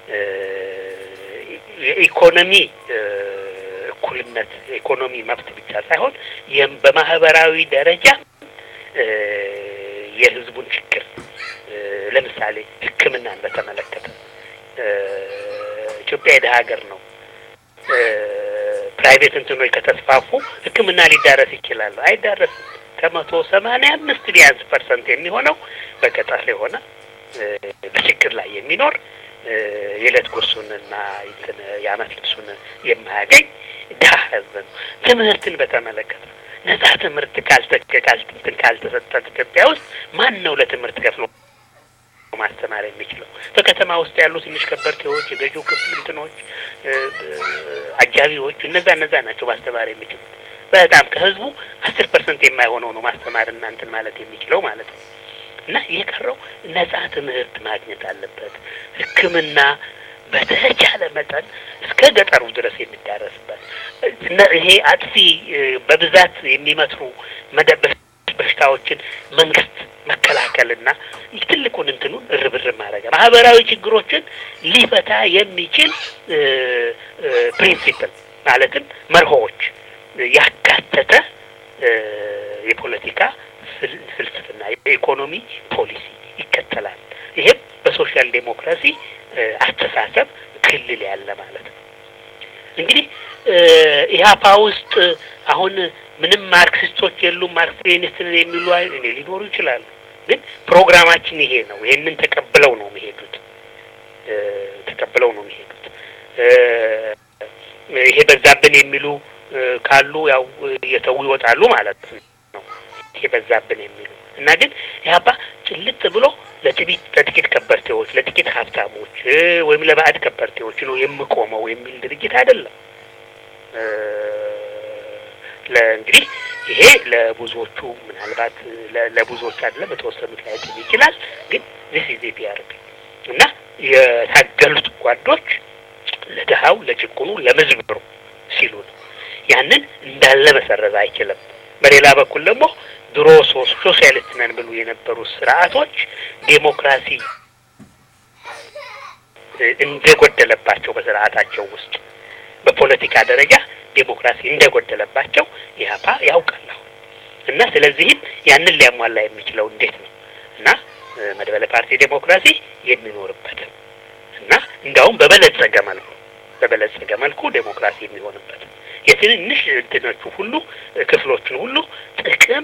የኢኮኖሚ እኩልነት፣ የኢኮኖሚ መብት ብቻ ሳይሆን በማህበራዊ ደረጃ የህዝቡን ችግር ለምሳሌ ሕክምናን በተመለከተ ኢትዮጵያ የደሃ ሀገር ነው። ፕራይቬት እንትኖች ከተስፋፉ ሕክምና ሊዳረስ ይችላል? አይዳረስም። ከ185 ቢያንስ % የሚሆነው በገጠር የሆነ በችግር ላይ የሚኖር የዕለት ጉርሱንና የዓመት ልብሱን የማያገኝ ደሃ ህዝብ ነው። ትምህርትን በተመለከተ ነጻ ትምህርት ካልተሰጠ ኢትዮጵያ ውስጥ ማን ነው ለትምህርት ከፍሎ ማስተማር የሚችለው? በከተማ ውስጥ ያሉ ትንሽ ከበርቴዎች፣ የገዢው ክፍል እንትኖች፣ አጃቢዎች እነዛ ናቸው ማስተማር የሚችሉት። በጣም ከህዝቡ 10% የማይሆነው ነው ማስተማርና እንትን ማለት የሚችለው ማለት ነው። እና የቀረው ነጻ ትምህርት ማግኘት አለበት። ሕክምና በተቻለ መጠን እስከ ገጠሩ ድረስ የሚዳረስበት ይሄ አጥፊ በብዛት የሚመትሩ በሽታዎችን መንግስት መከላከልና ትልቁን እንትኑን ርብርብ ማድረግ ማህበራዊ ችግሮችን ሊፈታ የሚችል ፕሪንሲፕል ማለትም መርሆዎች ያካተተ የፖለቲካ ፍልስፍና የኢኮኖሚ ፖሊሲ ይከተላል። ይሄም በሶሻል ዴሞክራሲ አስተሳሰብ ክልል ያለ ማለት ነው። እንግዲህ ኢህአፓ ውስጥ አሁን ምንም ማርክሲስቶች የሉም ማርክሲስትን የሚሉ እኔ ሊኖሩ ይችላሉ። ግን ፕሮግራማችን ይሄ ነው። ይሄንን ተቀብለው ነው የሚሄዱት። ይሄ በዛብን የሚሉ ካሉ ያው የተው ይወጣሉ ማለት ነው። ይሄ በዛብን የሚሉ እና ግን ኢህአፓ ጭልጥ ብሎ ለጥቂት ከበርቴዎች፣ ለጥቂት ሀብታሞች ወይም ለባዕድ ከበርቴዎች ነው የሚቆመው የሚል ድርጅት አይደለም። ለእንግዲህ ይሄ ለብዙዎቹ ምናልባት ለብዙዎች አይደለም በተወሰኑት ላይ ይችላል። ግን this is APRP እና የታገሉት ጓዶች ለድሃው፣ ለጭቁኑ፣ ለመዝብሩ ሲሉ ነው። ያንን እንዳለ መሰረዝ አይችልም። በሌላ በኩል ደግሞ ድሮ ሶሻሊስት ነን ብሎ የነበሩ ስርዓቶች ዴሞክራሲ እንደጎደለባቸው በስርዓታቸው ውስጥ በፖለቲካ ደረጃ ዴሞክራሲ እንደጎደለባቸው ኢህአፓ ያውቃል እና ስለዚህም ያንን ሊያሟላ የሚችለው እንዴት ነው እና መድበለ ፓርቲ ዴሞክራሲ የሚኖርበት እና እንዳውም በበለጸገ መልኩ ዴሞክራሲ የሚሆንበት የትንንሽ እንትኖቹ ሁሉ ክፍሎችን ሁሉ ጥቅም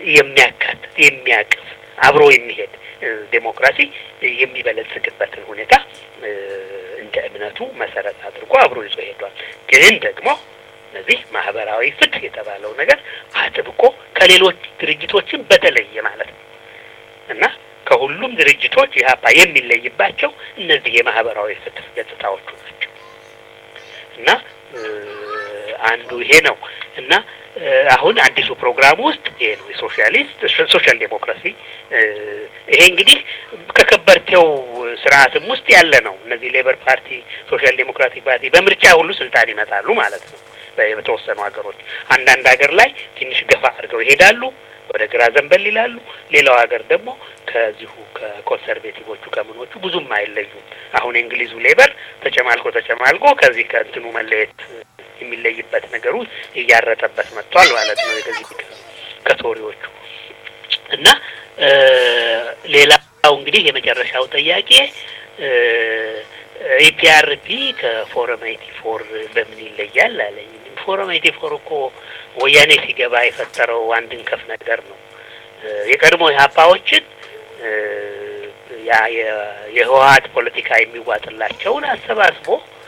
የሚያቅፍ አብሮ የሚሄድ ዴሞክራሲ የሚበለጽግበትን ሁኔታ እንደ እምነቱ መሰረት አድርጎ አብሮ ይዞ ሄዷል። ግን ደግሞ እነዚህ ማህበራዊ ፍትህ የተባለው ነገር አጥብቆ ከሌሎች ድርጅቶችን በተለየ ማለት ነው እና ከሁሉም ድርጅቶች ኢህአፓ የሚለይባቸው እነዚህ የማህበራዊ ፍትህ ገጽታዎቹ ናቸው እና አንዱ ይሄ ነው እና አሁን አዲሱ ፕሮግራም ውስጥ ይሄ ነው ሶሻል ዴሞክራሲ። ይሄ እንግዲህ ከከበርቴው ስርዓትም ውስጥ ያለ ነው። እነዚህ ሌበር ፓርቲ፣ ሶሻል ዴሞክራቲክ ፓርቲ በምርጫ ሁሉ ስልጣን ይመጣሉ ማለት ነው። በተወሰኑ ሀገሮች አንዳንድ ሀገር ላይ ትንሽ ገፋ አድርገው ይሄዳሉ፣ ወደ ግራ ዘንበል ይላሉ። ሌላው ሀገር ደግሞ ከዚሁ ከኮንሰርቬቲቮቹ ከምኖቹ ብዙም አይለዩም። አሁን እንግሊዙ ሌበር ተጨማልቆ ከዚህ ከእንትኑ መለየት የሚለይበት ነገሩ እያረጠበት መጥቷል ማለት ነው ከዚህ ከቶሪዎቹ እና ሌላው እንግዲህ የመጨረሻው ጥያቄ ኢፒአርፒ ከፎረም 84 በምን ይለያል አለኝ። ፎረም 84 እኮ ወያኔ ሲገባ የፈጠረው አንድን ከፍ ነገር ነው። የቀድሞ ኢህአፓዎችን ያ የህወሓት ፖለቲካ የሚዋጥላቸውን አሰባስቦ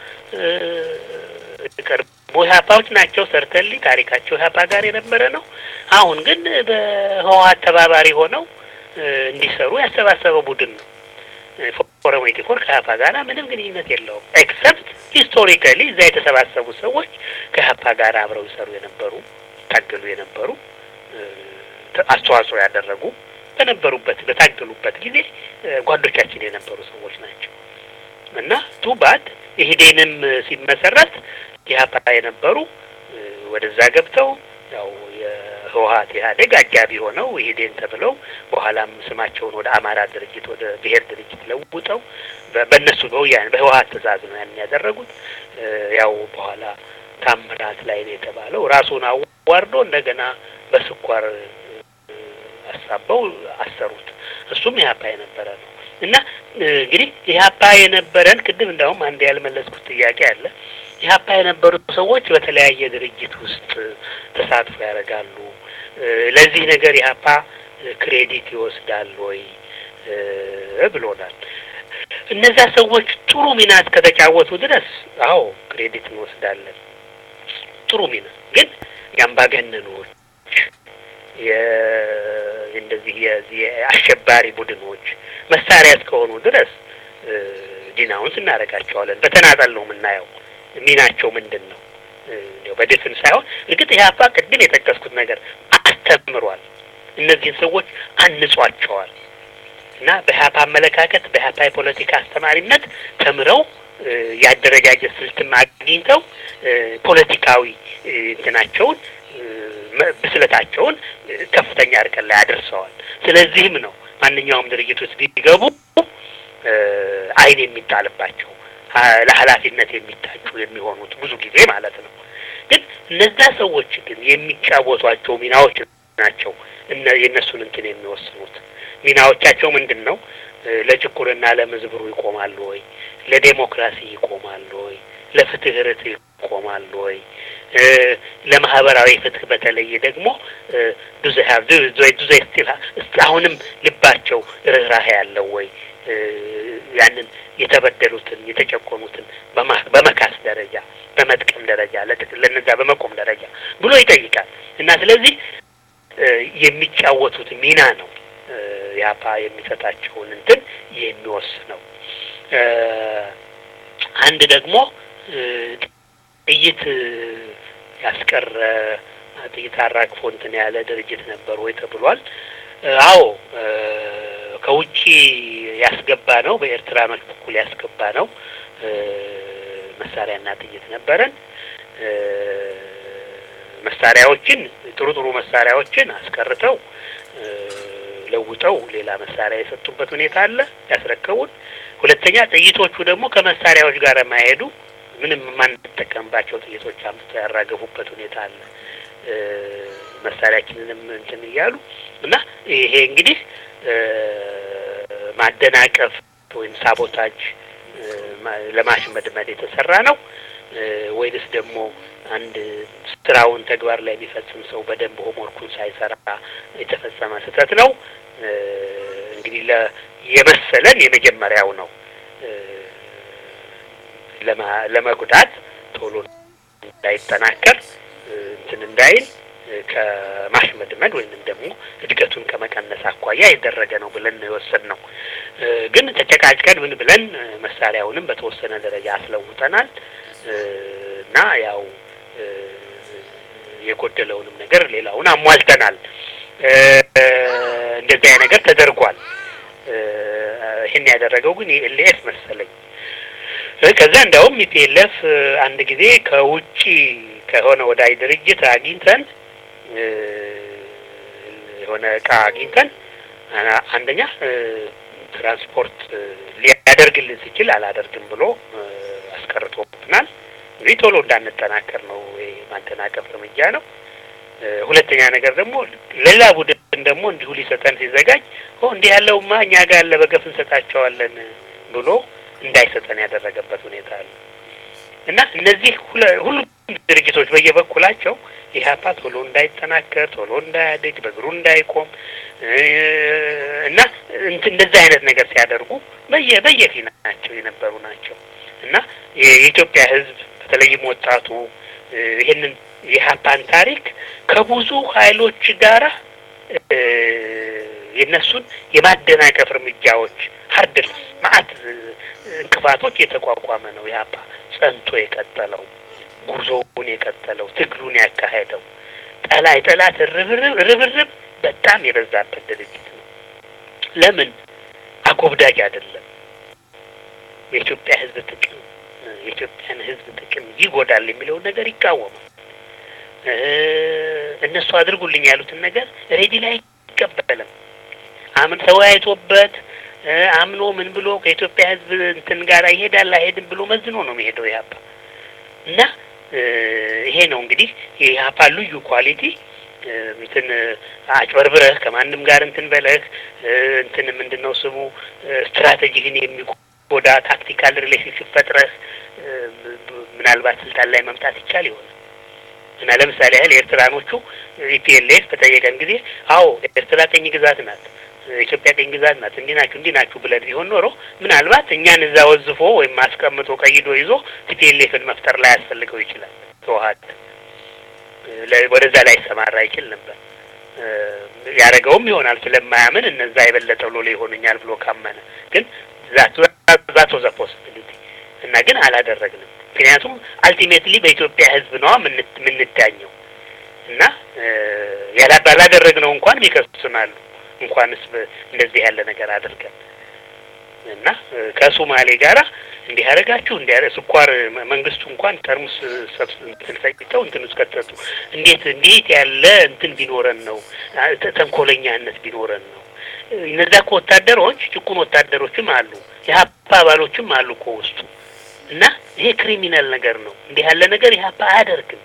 ቀድሞ ኢህአፓዎች ናቸው ሰርተሊ ታሪካቸው ኢህአፓ ጋር የነበረ ነው። አሁን ግን በህወሓት ተባባሪ ሆነው እንዲሰሩ ያሰባሰበው ቡድን ነው። ፎረም 84 ከኢህአፓ ጋር ምንም ግንኙነት የለውም ኤክሰፕት ሂስቶሪካሊ እዛ የተሰባሰቡ ሰዎች ከኢህአፓ ጋር አብረው ይሰሩ የነበሩ ታገሉ የነበሩ አስተዋጽኦ ያደረጉ በታገሉበት ጊዜ ጓዶቻችን የነበሩ ሰዎች ናቸው እና ቱባት ኢህዴንም ሲመሰረት ኢህአፓ የነበሩ ወደዛ ገብተው ያው የህወሓት ኢህአዴግ አጃቢ ሆነው ኢህዴን ተብለው በኋላም ስማቸውን ወደ አማራ ድርጅት ወደ ብሔር ድርጅት ለውጠው በእነሱ በህወሓት ትእዛዝ ነው ያን ያደረጉት። ያው በኋላ ታምራት ላይ ነው የተባለው ራሱን አዋርዶ እንደገና በስኳር አሳበው አሰሩት። እሱም ኢህአፓ የነበረ ነው እና እንግዲህ ኢህአፓ የነበረን ቅድም እንዳውም አንድ ያልመለስኩት ጥያቄ አለ። ኢህአፓ የነበሩ ሰዎች በተለያየ ድርጅት ውስጥ ተሳትፎ ያደርጋሉ። ለዚህ ነገር ኢህአፓ ክሬዲት ይወስዳል ወይ ብሎናል። እነዛ ሰዎች ጥሩ ሚና ከተጫወቱ ድረስ አዎ ክሬዲት እንወስዳለን። ጥሩ ሚና ግን የአምባገነኖች እንደዚህ የአሸባሪ ቡድኖች መሳሪያ እስከሆኑ ድረስ ዲናውንስ እናደርጋቸዋለን። በተናጠል ነው የምናየው ሚናቸው ምንድን ነው በድፍን ሳይሆን እርግጥ ኢህአፓ ቅድም የጠቀስኩት ነገር አስተምሯል። እነዚህን ሰዎች አንጿቸዋል እና በኢህአፓ አመለካከት በኢህአፓ የፖለቲካ አስተማሪነት ተምረው ያደረጃጀት ስልትም አግኝተው ፖለቲካዊ ብስለታቸውን ከፍተኛ እርቀት ላይ አድርሰዋል። ስለዚህም ነው ማንኛውም ድርጅት ውስጥ ቢገቡ አይን የሚጣልባቸው ለኃላፊነት የሚታጩ የሚሆኑት ብዙ ጊዜ ማለት ነው። ግን እነዛ ሰዎች ግን የሚጫወቷቸው ሚናዎች ናቸው የእነሱን እንትን የሚወስኑት። ሚናዎቻቸው ምንድን ነው? ለጭቁርና ለምዝብሩ ይቆማሉ ወይ? ለዴሞክራሲ ይቆማሉ ወይ? ለፍትህ ርትዕ ይቆማሉ ወይ? ለማህበራዊ ፍትህ በተለይ ደግሞ አሁንም ልባቸው ርህራሄ ያለው ወይ? ያንን የተበደሉትን የተጨቆኑትን በመካስ ደረጃ በመጥቀም ደረጃ ለነዛ በመቆም ደረጃ ብሎ ይጠይቃል። እና ስለዚህ የሚጫወቱት ሚና ነው ያፓ የሚሰጣቸውን እንትን የሚወስነው። አንድ ደግሞ ጥይት ያስቀረ ጥይት አራግፎ እንትን ያለ ድርጅት ነበር ወይ ተብሏል። አዎ ከውጪ ያስገባ ነው፣ በኤርትራኖች በኩል ያስገባ ነው መሳሪያና ጥይት ነበረን። መሳሪያዎችን ጥሩ መሳሪያዎችን አስቀርተው ለውጠው ሌላ መሳሪያ የሰጡበት ሁኔታ አለ ያስረከቡን። ሁለተኛ ጥይቶቹ ደግሞ ከመሳሪያዎች ጋር የማይሄዱ ምንም ማንጠቀምባቸው ጥይቶች አምጥተው ያራገፉበት ሁኔታ አለ መሳሪያችንንም እንትን እያሉ እና ይሄ እንግዲህ ማደናቀፍ ወይም ሳቦታጅ ለማሽመድመድ የተሰራ ነው ወይስ ደግሞ አንድ ስራውን ተግባር ላይ የሚፈጽም ሰው በደንብ ሆምወርኩን ሳይሰራ የተፈጸመ ስህተት ነው? እንግዲህ የመሰለን የመጀመሪያው ነው። ለመጉዳት ቶሎ እንዳይጠናከር እንትን እንዳይል ከማሽመድመድ ወይንም ደግሞ እድገቱን ከመቀነስ አኳያ የደረገ ነው ብለን ነው የወሰድነው። ግን ተጨቃጭቀን ምን ብለን መሳሪያውንም በተወሰነ ደረጃ አስለውጠናል እና ያው የጎደለውንም ነገር ሌላውን አሟልተናል። እንደዚህ አይነት ነገር ተደርጓል። ይሄን ያደረገው ግን የኤልኤፍ መሰለኝ። ከዛ እንደውም ኢፒኤልኤፍ አንድ ጊዜ ከውጪ ከሆነ ወዳይ ድርጅት አግኝተን የሆነ ዕቃ አግኝተን አንደኛ ትራንስፖርት ሊያደርግልን ሲችል አላደርግም ብሎ አስቀርቶብናል። እንግዲህ ቶሎ እንዳንጠናከር ነው ማደናቀፍ እርምጃ ነው። ሁለተኛ ነገር ደግሞ ሌላ ቡድን ደግሞ እንዲሁ ሊሰጠን ሲዘጋጅ እንዲህ ያለውማ እኛ ጋር አለ በገፍ እንሰጣቸዋለን ብሎ እንዳይሰጠን ያደረገበት ሁኔታ አለ እና እነዚህ ሁሉ ድርጅቶች በየበኩላቸው ኢህአፓ ቶሎ እንዳይጠናከር ቶሎ እንዳያድግ በእግሩ እንዳይቆም እና እንደዚህ አይነት ነገር ሲያደርጉ በየፊናቸው የነበሩ ናቸው እና የኢትዮጵያ ሕዝብ በተለይም ወጣቱ ይሄንን የኢህአፓን ታሪክ ከብዙ ኃይሎች ጋራ የነሱን የማደናቀፍ እርምጃዎች ሀርድል ማአት እንቅፋቶች የተቋቋመ ነው ኢህአፓ ጸንቶ የቀጠለው ጉዞውን የቀጠለው ትግሉን ያካሄደው ጠላት ርብርብ በጣም የበዛበት ድርጅት ነው። ለምን አጎብዳጅ አይደለም። የኢትዮጵያ ሕዝብ ጥቅም የኢትዮጵያን ሕዝብ ጥቅም ይጎዳል የሚለው ነገር ይቃወማል። እነሱ አድርጉልኝ ያሉትን ነገር ሬዲ ላይ አይቀበልም። ተወያይቶበት አምኖ ምን ብሎ ከኢትዮጵያ ሕዝብ እንትን ጋር ይሄዳል አይሄድም ብሎ መዝኖ ነው የሚሄደው ኢህአፓ እና ይሄ ነው እንግዲህ የኢህአፓ ልዩ ኳሊቲ። እንትን አጭበርብረህ ከማንም ጋር እንትን በለህ እንትን ምንድነው ስሙ ስትራቴጂህን የሚጎዳ ታክቲካል ሪሌሽንሽፕ ፈጥረህ ምናልባት ስልጣን ላይ መምጣት ይቻል ይሆናል እና ለምሳሌ ያህል ኤርትራኖቹ ኢፒኤልኤፍ በጠየቀን ጊዜ አዎ ኤርትራ ቀኝ ግዛት ናት፣ ኢትዮጵያ ቀኝ ግዛት ናት፣ እንዲህ ናችሁ ብለን ቢሆን ኖሮ ምናልባት እኛን እዛ ወዝፎ ወይም አስቀምጦ ቀይዶ ይዞ ኢፒኤልኤፍን መፍጠር ላይ ያስፈልገው ይችላል። ተዋሃድ ወደዛ ላይ ሰማራ ይችል ነበር። ያረጋውም ይሆናል ስለማያምን እነዛ የበለጠ ብሎ ይሆንኛል ብሎ ካመነ ግን ዛት ወዘ ፖሲቢሊቲ እና ግን አላደረግንም። ምክንያቱም አልቲሜትሊ በኢትዮጵያ ሕዝብ ነው የምንዳኘው እና ያላደረግነው እንኳን ይከሱናል እንኳንስ እንደዚህ ያለ ነገር አድርገን እና ከሶማሌ ጋራ እንዲህ ያረጋችሁ ስኳር መንግስቱ እንኳን ተርሙስ ሰብስክተው እንትን እስከተቱ እንዴት ያለ እንትን ቢኖረን ነው ተንኮለኛነት ቢኖረን ነው እነዛ ወታደሮች ጭቁን ወታደሮችም አሉ፣ የሀፓ አባሎችም አሉ እኮ ውስጡ እና ይሄ ክሪሚናል ነገር ነው። እንዲህ ያለ ነገር የሀፓ አያደርግም።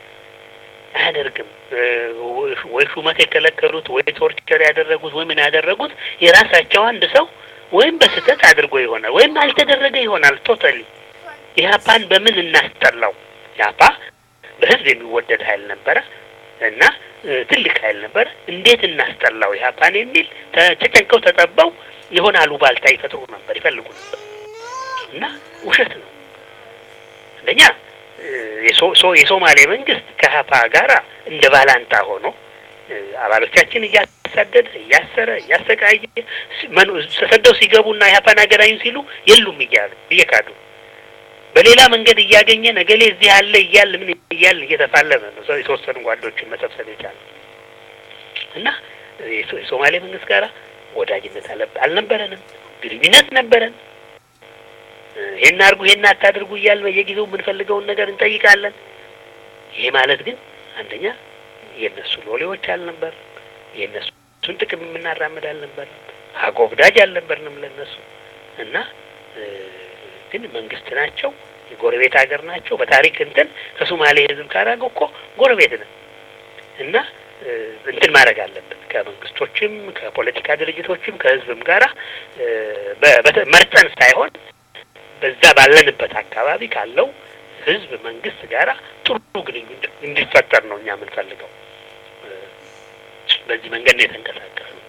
ወይ ሹመት የከለከሉት ወይ ቶርቸር ያደረጉት ወይ ምን ያደረጉት የራሳቸው አንድ ሰው ወይም በስተት አድርጎ ይሆናል ወይም አልተደረገ ይሆናል። ቶታሊ የሀፓን በምን እናስጠላው? የሀፓ በህዝብ የሚወደድ ኃይል ነበረ እና ትልቅ ኃይል ነበረ። እንዴት እናስጠላው የሀፓን የሚል ተጨንቀው ተጠበው የሆነ አሉባልታ ይፈጥሩ ነበር፣ ይፈልጉ ነበር እና ውሸት ነው። አንደኛ የሶማሌ መንግስት ከሀፓ ጋራ እንደ ባላንጣ ሆኖ አባሎቻችን እያሳደደ እያሰረ እያሰቃየ ተሰደው ሲገቡና የሀፓን አገራኙ ሲሉ የሉም እያሉ እየካዱ በሌላ መንገድ እያገኘ ነገሌ እዚህ አለ እያለ ምን እያለ እየተፋለመ ነው የተወሰኑ ጓዶችን መሰብሰብ የቻለ እና የሶማሌ መንግስት ጋራ ወዳጅነት አልነበረንም፣ ግንኙነት ነበረን። ይሄን አድርጉ ይሄን አታድርጉ እያል በየጊዜው የምንፈልገውን ነገር እንጠይቃለን። ይሄ ማለት ግን አንደኛ የነሱ ሎሌዎች አልነበር፣ የነሱን ጥቅም የምናራምድ አልነበር፣ አጎብዳጅ አልነበርንም ለነሱ እና ግን መንግስት ናቸው፣ የጎረቤት ሀገር ናቸው። በታሪክ እንትን ከሶማሌ ህዝብ ጋር እኮ ጎረቤት ነን እና እንትን ማድረግ አለበት ከመንግስቶችም ከፖለቲካ ድርጅቶችም ከህዝብም ጋራ መርጠን ሳይሆን በዛ ባለንበት አካባቢ ካለው ህዝብ መንግስት ጋራ ጥሩ ግንኙነት እንዲፈጠር ነው እኛ የምንፈልገው። በዚህ መንገድ ነው የተንቀሳቀስነው።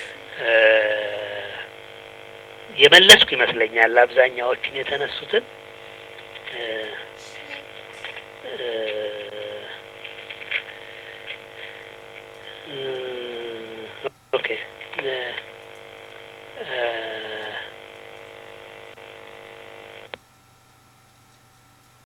የመለስኩ ይመስለኛል አብዛኛዎችን የተነሱትን። ኦኬ